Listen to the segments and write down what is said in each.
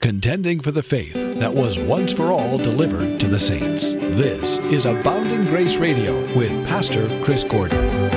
contending for the faith that was once for all delivered to the saints. This is Abounding Grace Radio with Pastor Chris Gordon.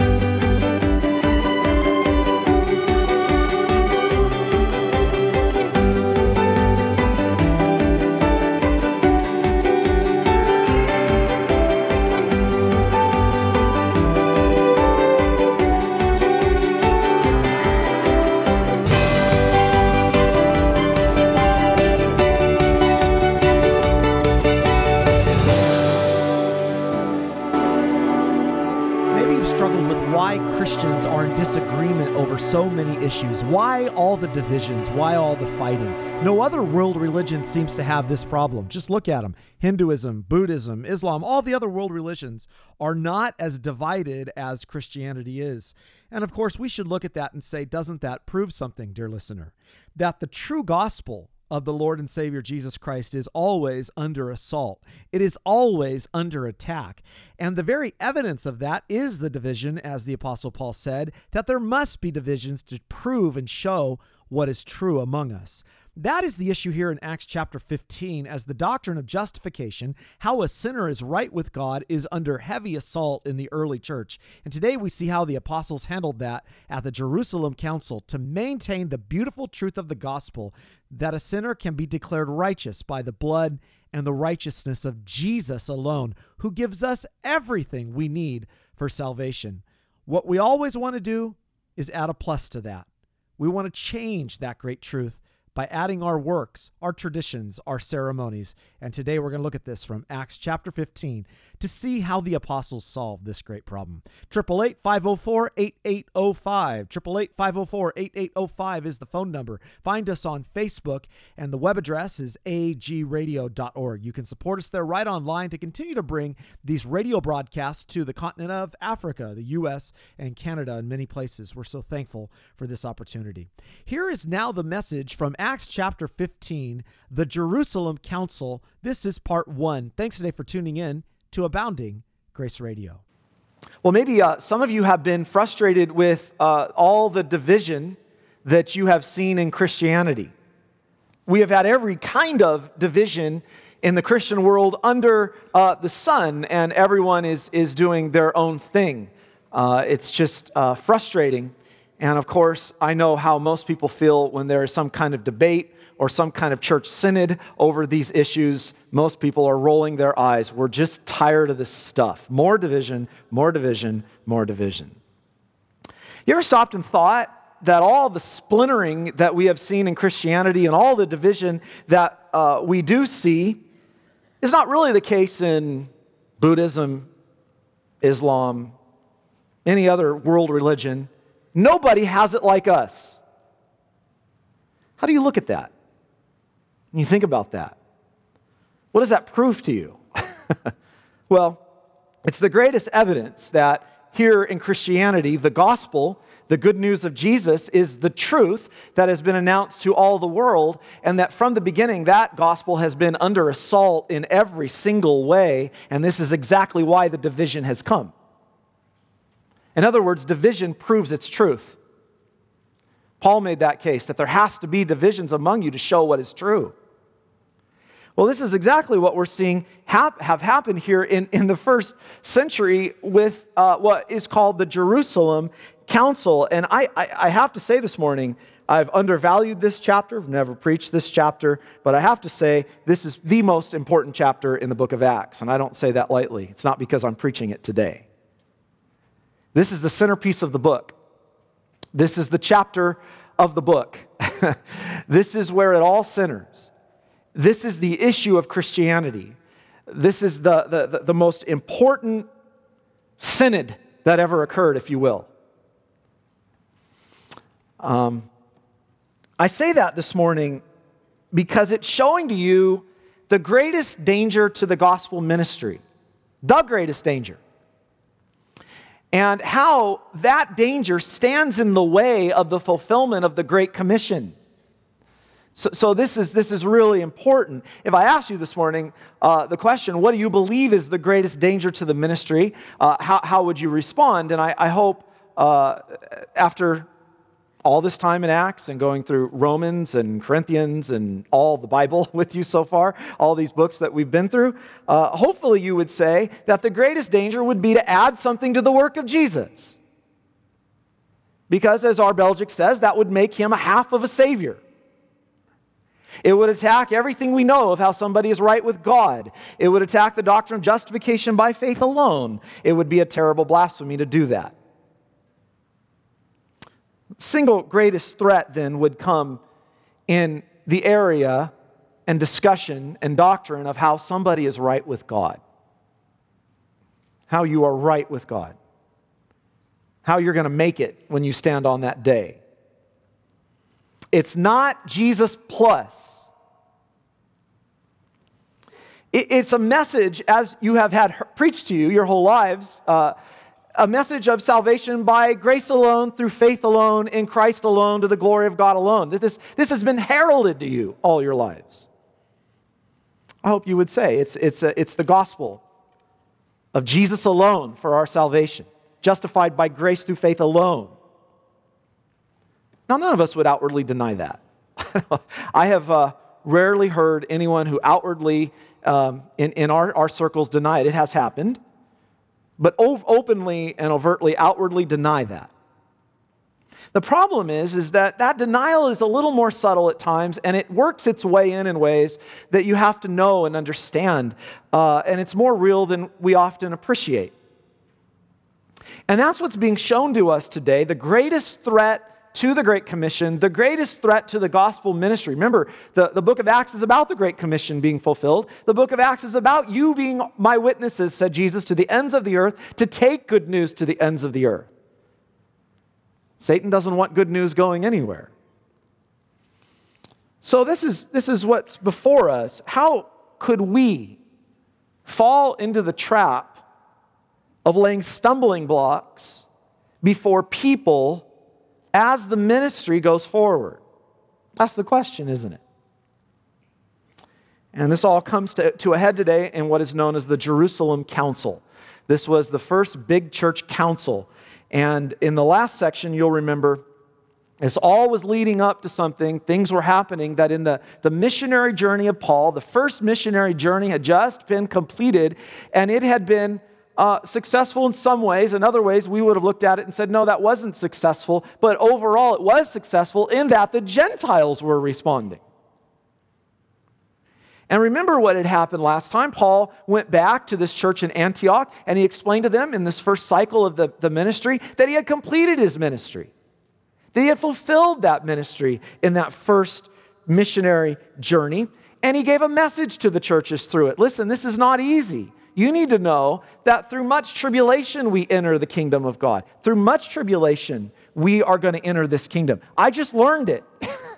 Christians are in disagreement over so many issues. Why all the divisions? Why all the fighting? No other world religion seems to have this problem. Just look at them. Hinduism, Buddhism, Islam, all the other world religions are not as divided as Christianity is. And of course, we should look at that and say, doesn't that prove something, dear listener? That the true gospel of the Lord and Savior Jesus Christ is always under assault. It is always under attack. And the very evidence of that is the division, as the Apostle Paul said, that there must be divisions to prove and show what is true among us. That is the issue here in Acts chapter 15, as the doctrine of justification, how a sinner is right with God, is under heavy assault in the early church. And today we see how the apostles handled that at the Jerusalem Council to maintain the beautiful truth of the gospel that a sinner can be declared righteous by the blood and the righteousness of Jesus alone, who gives us everything we need for salvation. What we always want to do is add a plus to that. We want to change that great truth by adding our works, our traditions, our ceremonies. And today we're going to look at this from Acts chapter 15 to see how the apostles solved this great problem. 888-504-8805. 888-504-8805 is the phone number. Find us on Facebook, and the web address is agradio.org. You can support us there right online to continue to bring these radio broadcasts to the continent of Africa, the U.S., and Canada, and many places. We're so thankful for this opportunity. Here is now the message from Acts chapter 15, the Jerusalem Council. This is part 1. Thanks today for tuning in to Abounding Grace Radio. Well, maybe some of you have been frustrated with all the division that you have seen in Christianity. We have had every kind of division in the Christian world under the sun, and everyone is doing their own thing. It's just frustrating. And of course, I know how most people feel when there is some kind of debate or some kind of church synod over these issues. Most people are rolling their eyes. We're just tired of this stuff. More division, more division, more division. You ever stopped and thought that all the splintering that we have seen in Christianity and all the division that we do see is not really the case in Buddhism, Islam, any other world religion? Nobody has it like us. How do you look at that? When you think about that, what does that prove to you? Well, it's the greatest evidence that here in Christianity, the gospel, the good news of Jesus, is the truth that has been announced to all the world, and that from the beginning, that gospel has been under assault in every single way, and this is exactly why the division has come. In other words, division proves its truth. Paul made that case, that there has to be divisions among you to show what is true. Well, this is exactly what we're seeing have happened here in the first century with what is called the Jerusalem Council. And I have to say this morning, I've undervalued this chapter. I've never preached this chapter, but I have to say this is the most important chapter in the book of Acts. And I don't say that lightly. It's not because I'm preaching it today. This is the centerpiece of the book. This is the chapter of the book. This is where it all centers. This is the issue of Christianity. This is the most important synod that ever occurred, if you will. I say that this morning because it's showing to you the greatest danger to the gospel ministry. The greatest danger. And how that danger stands in the way of the fulfillment of the Great Commission. So this is really important. If I asked you this morning the question, what do you believe is the greatest danger to the ministry? How would you respond? And I hope after all this time in Acts and going through Romans and Corinthians and all the Bible with you so far, all these books that we've been through, hopefully you would say that the greatest danger would be to add something to the work of Jesus. Because as R. Belgic says, that would make him a half of a savior. It would attack everything we know of how somebody is right with God. It would attack the doctrine of justification by faith alone. It would be a terrible blasphemy to do that. Single greatest threat then would come in the area and discussion and doctrine of how somebody is right with God. How you are right with God. How you're going to make it when you stand on that day. It's not Jesus plus. It's a message, as you have had preached to you your whole lives, a message of salvation by grace alone, through faith alone, in Christ alone, to the glory of God alone. This has been heralded to you all your lives. I hope you would say it's the gospel of Jesus alone for our salvation, justified by grace through faith alone. Now, none of us would outwardly deny that. I have rarely heard anyone who outwardly, in our circles, deny it. It has happened. But openly and overtly, outwardly deny that. The problem is that denial is a little more subtle at times, and it works its way in ways that you have to know and understand, and it's more real than we often appreciate. And that's what's being shown to us today, the greatest threat to the Great Commission, the greatest threat to the gospel ministry. Remember, the book of Acts is about the Great Commission being fulfilled. The book of Acts is about you being my witnesses, said Jesus, to the ends of the earth, to take good news to the ends of the earth. Satan doesn't want good news going anywhere. So this is what's before us. How could we fall into the trap of laying stumbling blocks before people as the ministry goes forward? That's the question, isn't it? And this all comes to a head today in what is known as the Jerusalem Council. This was the first big church council. And in the last section, you'll remember, this all was leading up to something. Things were happening that in the missionary journey of Paul, the first missionary journey had just been completed, and it had been successful in some ways. In other ways, we would have looked at it and said, no, that wasn't successful. But overall, it was successful in that the Gentiles were responding. And remember what had happened last time. Paul went back to this church in Antioch, and he explained to them in this first cycle of the ministry that he had completed his ministry. That he had fulfilled that ministry in that first missionary journey. And he gave a message to the churches through it. Listen, this is not easy. You need to know that through much tribulation we enter the kingdom of God. Through much tribulation we are going to enter this kingdom. I just learned it.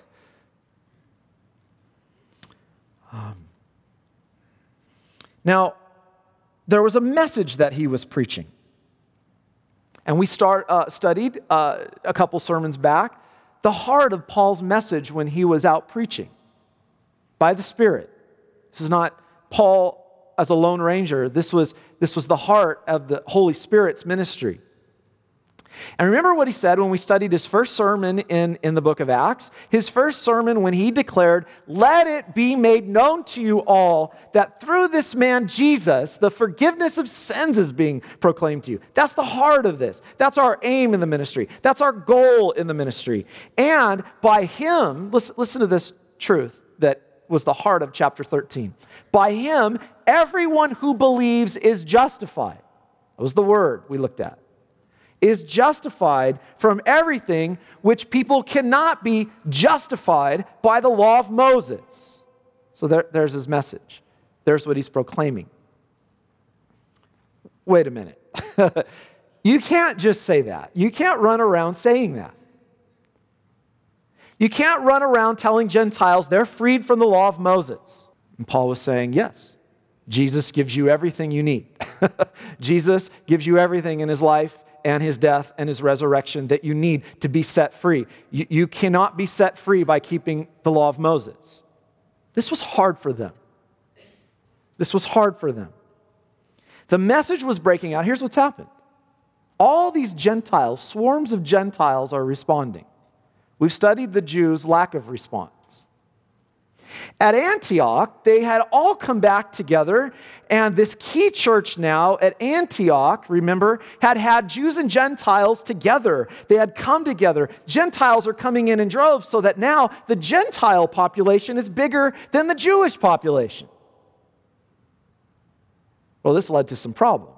Now, there was a message that he was preaching. And we studied a couple sermons back the heart of Paul's message when he was out preaching by the Spirit. This is not Paul as a lone ranger. This was the heart of the Holy Spirit's ministry. And remember what he said when we studied his first sermon in the book of Acts? His first sermon when he declared, "Let it be made known to you all that through this man Jesus, the forgiveness of sins is being proclaimed to you." That's the heart of this. That's our aim in the ministry. That's our goal in the ministry. And by him, listen to this truth that was the heart of chapter 13. By him, everyone who believes is justified. That was the word we looked at. Is justified from everything which people cannot be justified by the law of Moses. So there's his message. There's what he's proclaiming. Wait a minute. You can't just say that. You can't run around saying that. You can't run around telling Gentiles they're freed from the law of Moses. And Paul was saying, yes, Jesus gives you everything you need. Jesus gives you everything in his life and his death and his resurrection that you need to be set free. You cannot be set free by keeping the law of Moses. This was hard for them. This was hard for them. The message was breaking out. Here's what's happened. All these Gentiles, swarms of Gentiles are responding. We've studied the Jews' lack of response. At Antioch, they had all come back together, and this key church now at Antioch, remember, had Jews and Gentiles together. They had come together. Gentiles are coming in droves, so that now the Gentile population is bigger than the Jewish population. Well, this led to some problems.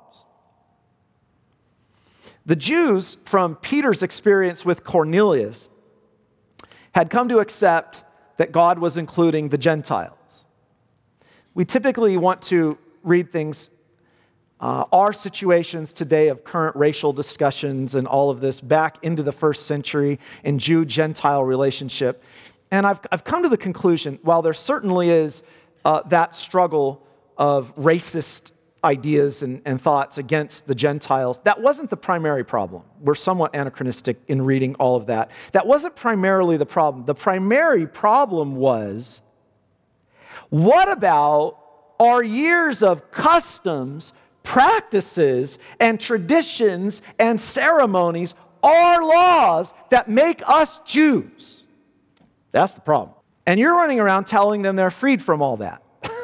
The Jews, from Peter's experience with Cornelius, had come to accept that God was including the Gentiles. We typically want to read things, our situations today of current racial discussions and all of this back into the first century in Jew-Gentile relationship. And I've come to the conclusion, while there certainly is that struggle of racist ideas and thoughts against the Gentiles, that wasn't the primary problem. We're somewhat anachronistic in reading all of that. That wasn't primarily the problem. The primary problem was, what about our years of customs, practices, and traditions and ceremonies, our laws that make us Jews? That's the problem. And you're running around telling them they're freed from all that.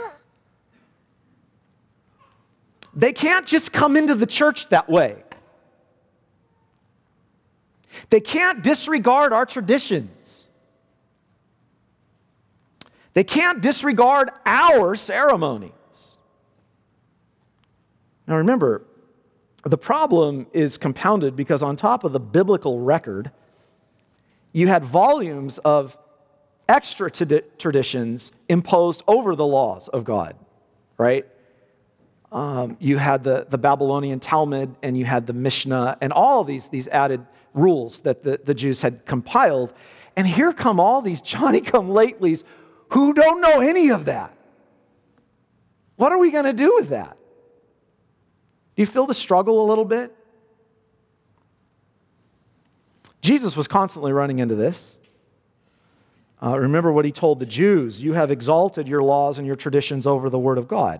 They can't just come into the church that way. They can't disregard our traditions. They can't disregard our ceremonies. Now remember, the problem is compounded because on top of the biblical record, you had volumes of extra traditions imposed over the laws of God, right? You had the Babylonian Talmud, and you had the Mishnah, and all these added rules that the Jews had compiled. And here come all these Johnny-come-latelys who don't know any of that. What are we going to do with that? Do you feel the struggle a little bit? Jesus was constantly running into this. Remember what he told the Jews: you have exalted your laws and your traditions over the word of God.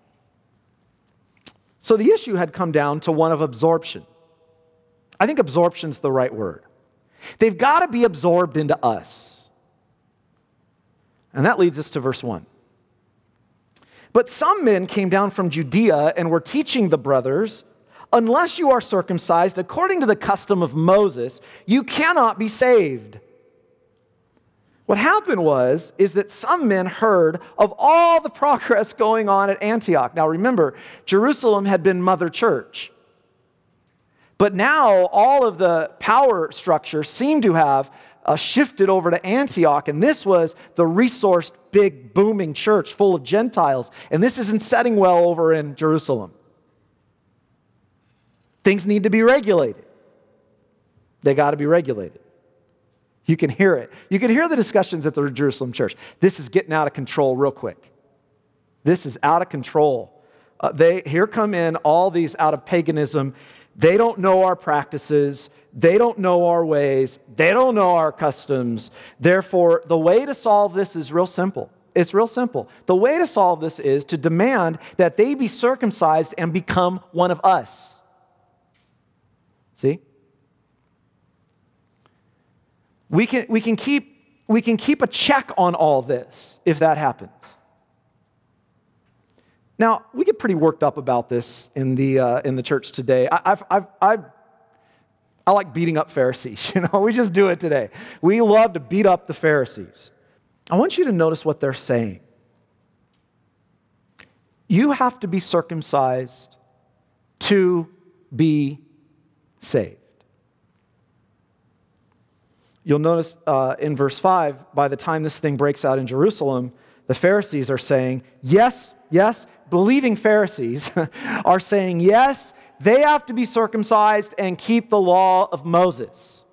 So the issue had come down to one of absorption. I think absorption's the right word. They've got to be absorbed into us. And that leads us to verse 1. But some men came down from Judea and were teaching the brothers, unless you are circumcised according to the custom of Moses, you cannot be saved. What happened is that some men heard of all the progress going on at Antioch. Now remember, Jerusalem had been mother church. But now all of the power structure seemed to have shifted over to Antioch, and this was the resourced, big, booming church full of Gentiles. And this isn't setting well over in Jerusalem. Things need to be regulated. They got to be regulated. You can hear it. You can hear the discussions at the Jerusalem church. This is getting out of control real quick. This is out of control. Here come in all these out of paganism. They don't know our practices. They don't know our ways. They don't know our customs. Therefore, the way to solve this is real simple. It's real simple. The way to solve this is to demand that they be circumcised and become one of us. See? We can keep a check on all this if that happens. Now, we get pretty worked up about this in the church today. I like beating up Pharisees. We just do it today. We love to beat up the Pharisees. I want you to notice what they're saying. You have to be circumcised to be saved. You'll notice in verse 5, by the time this thing breaks out in Jerusalem, the Pharisees are saying, yes, believing Pharisees are saying, yes, they have to be circumcised and keep the law of Moses.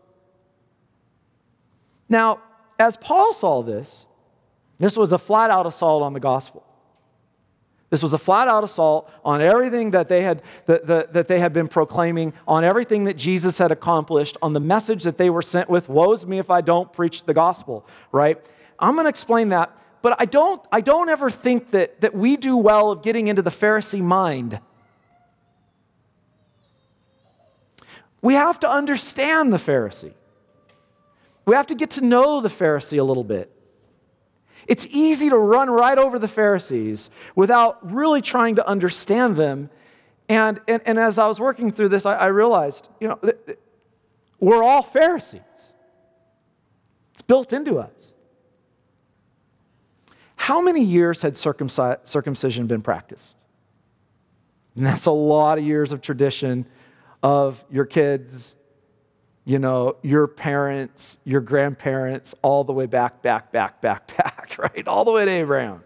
Now, as Paul saw this was a flat-out assault on the gospel. This was a flat-out assault on everything that they had been proclaiming, on everything that Jesus had accomplished, on the message that they were sent with. Woe is me if I don't preach the gospel, right? I'm going to explain that, but I don't ever think that we do well of getting into the Pharisee mind. We have to understand the Pharisee. We have to get to know the Pharisee a little bit. It's easy to run right over the Pharisees without really trying to understand them. And as I was working through this, I realized, we're all Pharisees. It's built into us. How many years had circumcision been practiced? And that's a lot of years of tradition of your kids, your parents, your grandparents, all the way back, right? All the way to Abraham.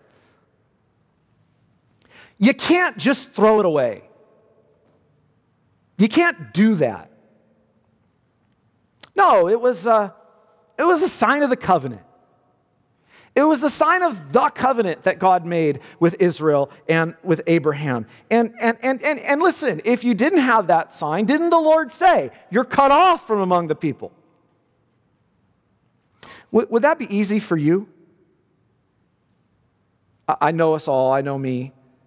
You can't just throw it away. You can't do that. No, it was a sign of the covenant. It was the sign of the covenant that God made with Israel and with Abraham. And listen, if you didn't have that sign, didn't the Lord say, you're cut off from among the people? Would that be easy for you? I know us all. I know me.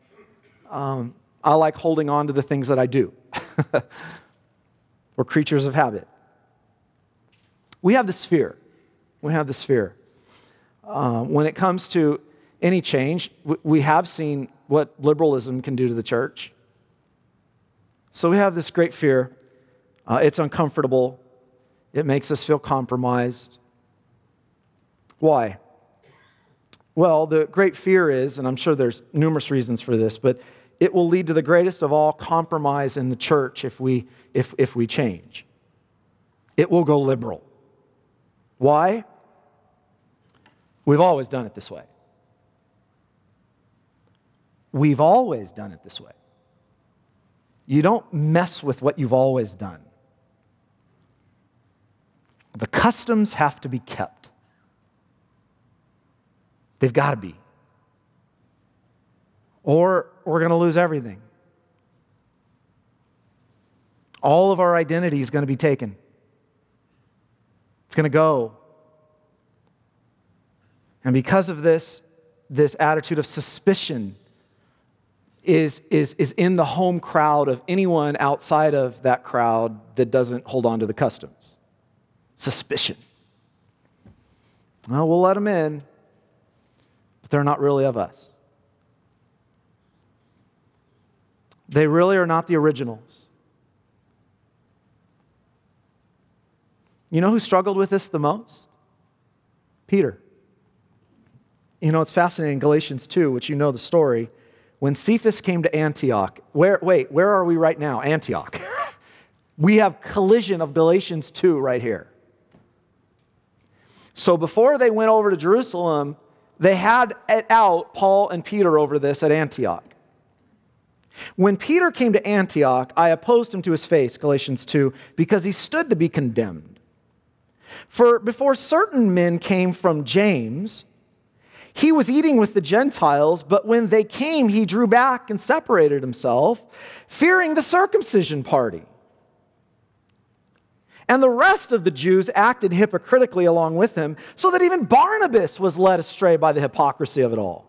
I like holding on to the things that I do. We're creatures of habit. We have this fear. When it comes to any change, we have seen what liberalism can do to the church. So we have this great fear. It's uncomfortable. It makes us feel compromised. Why? Well, the great fear is, and I'm sure there's numerous reasons for this, but it will lead to the greatest of all compromise in the church if we change. It will go liberal. Why? We've always done it this way. We've always done it this way. You don't mess with what you've always done. The customs have to be kept. They've got to be. Or we're going to lose everything. All of our identity is going to be taken. It's going to go. And because of this attitude of suspicion is in the home crowd of anyone outside of that crowd that doesn't hold on to the customs. Suspicion. Well, we'll let them in, but they're not really of us. They really are not the originals. You know who struggled with this the most? Peter. It's fascinating in Galatians 2, which you know the story. When Cephas came to Antioch, where are we right now? Antioch. We have collision of Galatians 2 right here. So before they went over to Jerusalem, they had it out, Paul and Peter, over this at Antioch. When Peter came to Antioch, I opposed him to his face, Galatians 2, because he stood to be condemned. For before certain men came from James, he was eating with the Gentiles, but when they came, he drew back and separated himself, fearing the circumcision party. And the rest of the Jews acted hypocritically along with him, so that even Barnabas was led astray by the hypocrisy of it all.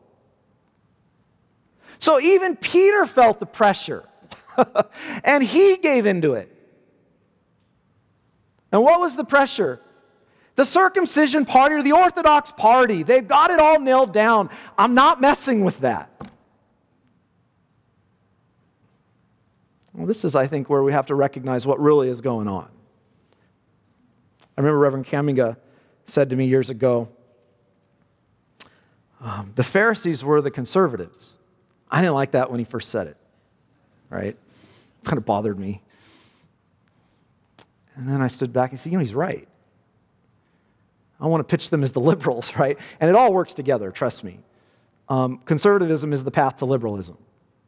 So even Peter felt the pressure, and he gave into it. And what was the pressure? The circumcision party or the Orthodox party. They've got it all nailed down. I'm not messing with that. Well, this is, I think, where we have to recognize what really is going on. I remember Reverend Kaminga said to me years ago, the Pharisees were the conservatives. I didn't like that when he first said it, right? It kind of bothered me. And then I stood back and said, he's right. I want to pitch them as the liberals, right? And it all works together, trust me. Conservatism is the path to liberalism.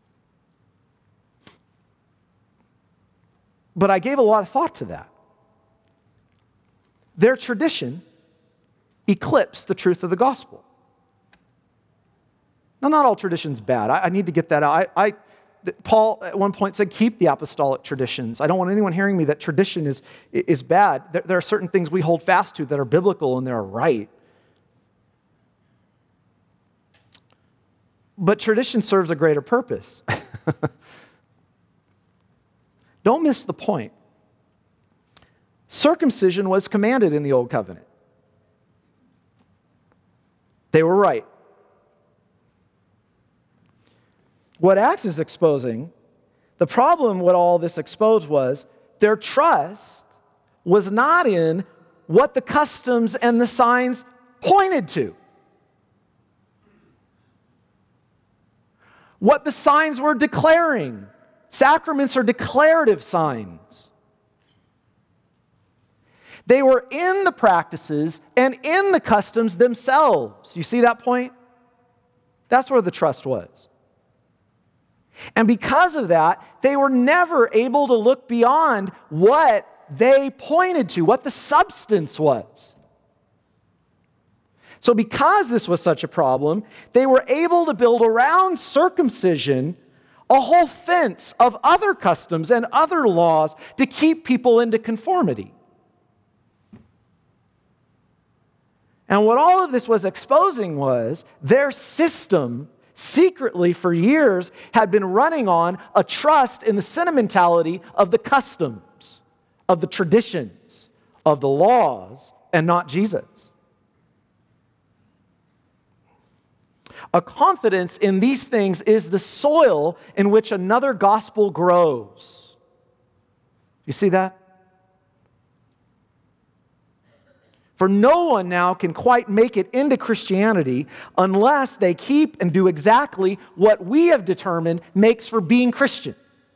But I gave a lot of thought to that. Their tradition eclipsed the truth of the gospel. Now, not all tradition's bad. I need to get that out. Paul at one point said, keep the apostolic traditions. I don't want anyone hearing me that tradition is bad. There are certain things we hold fast to that are biblical and they're right. But tradition serves a greater purpose. Don't miss the point. Circumcision was commanded in the Old Covenant. They were right. What Acts is exposing, the problem what all this exposed was, their trust was not in what the customs and the signs pointed to. What the signs were declaring. Sacraments are declarative signs. They were in the practices and in the customs themselves. You see that point? That's where the trust was. And because of that, they were never able to look beyond what they pointed to, what the substance was. So because this was such a problem, they were able to build around circumcision a whole fence of other customs and other laws to keep people into conformity. And what all of this was exposing was their system secretly for years had been running on a trust in the sentimentality of the customs, of the traditions, of the laws, and not Jesus. A confidence in these things is the soil in which another gospel grows. You see that? For no one now can quite make it into Christianity unless they keep and do exactly what we have determined makes for being Christian.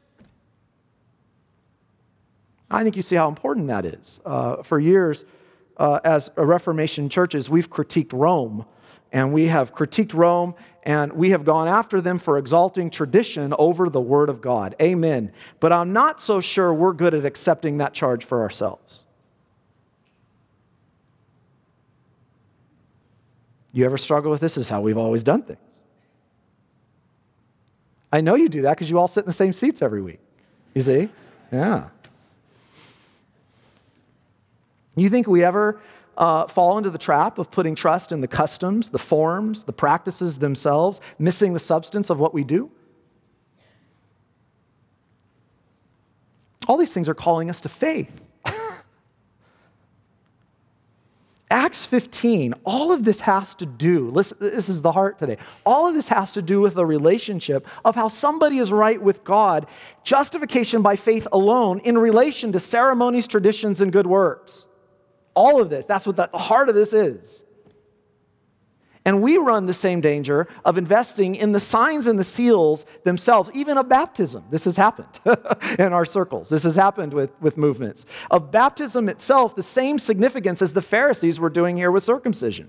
I think you see how important that is. For years, as Reformation churches, we've critiqued Rome. And we have critiqued Rome, and we have gone after them for exalting tradition over the Word of God. Amen. But I'm not so sure we're good at accepting that charge for ourselves. You ever struggle with this? This is how we've always done things. I know you do that because you all sit in the same seats every week. You see? Yeah. You think we ever fall into the trap of putting trust in the customs, the forms, the practices themselves, missing the substance of what we do? All these things are calling us to faith. Acts 15, all of this has to do, listen, this is the heart today, all of this has to do with the relationship of how somebody is right with God, justification by faith alone in relation to ceremonies, traditions, and good works. All of this, that's what the heart of this is. And we run the same danger of investing in the signs and the seals themselves, even of baptism. This has happened in our circles. This has happened with movements. Of baptism itself, the same significance as the Pharisees were doing here with circumcision.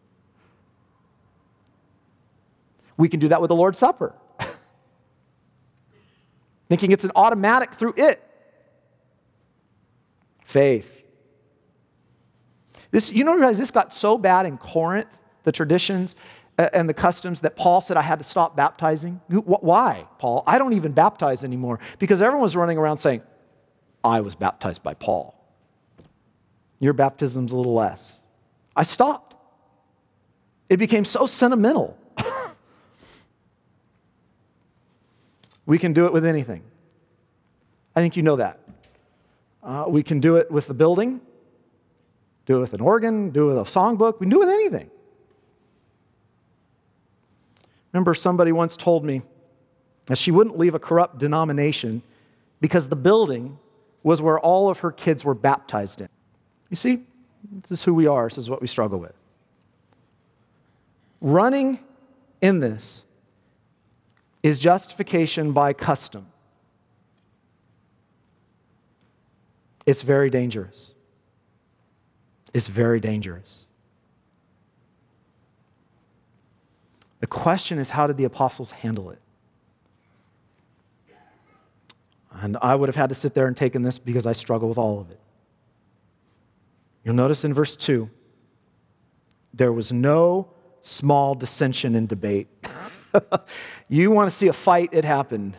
We can do that with the Lord's Supper. Thinking it's an automatic through it. Faith. This, you know, realize this got so bad in Corinth, the traditions and the customs, that Paul said, I had to stop baptizing. Why, Paul? I don't even baptize anymore. Because everyone was running around saying, I was baptized by Paul. Your baptism's a little less. I stopped. It became so sentimental. We can do it with anything. I think you know that. We can do it with the building, do it with an organ, do it with a songbook. We can do it with anything. Remember, somebody once told me that she wouldn't leave a corrupt denomination because the building was where all of her kids were baptized in. You see, this is who we are. This is what we struggle with. Running in this is justification by custom. It's very dangerous. It's very dangerous. The question is, how did the apostles handle it? And I would have had to sit there and taken this because I struggle with all of it. You'll notice in verse 2, there was no small dissension and debate. You want to see a fight, it happened.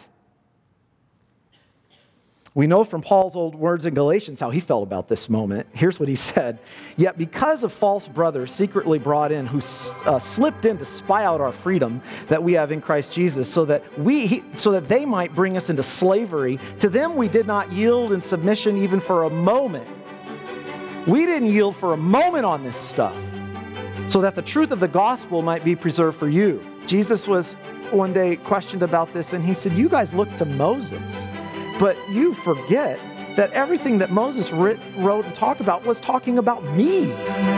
We know from Paul's old words in Galatians how he felt about this moment. Here's what he said. Yet because of false brothers secretly brought in who slipped in to spy out our freedom that we have in Christ Jesus so that they might bring us into slavery, to them we did not yield in submission even for a moment. We didn't yield for a moment on this stuff. so that the truth of the gospel might be preserved for you. Jesus was one day questioned about this, and he said, you guys look to Moses, but you forget that everything that Moses wrote and talked about was talking about me.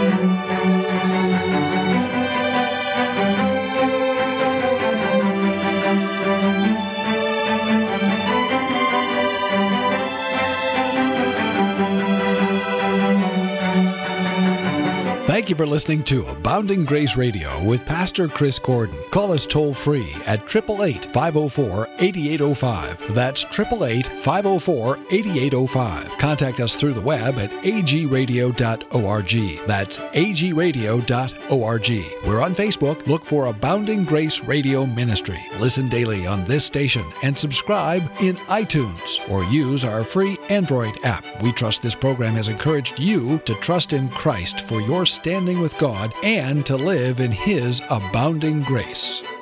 Thank you for listening to Abounding Grace Radio with Pastor Chris Gordon. Call us toll-free at 888-504-8805. That's 888-504-8805. Contact us through the web at agradio.org. That's agradio.org. We're on Facebook. Look for Abounding Grace Radio Ministry. Listen daily on this station and subscribe in iTunes or use our free Android app. We trust this program has encouraged you to trust in Christ for your standing with God and to live in His abounding grace.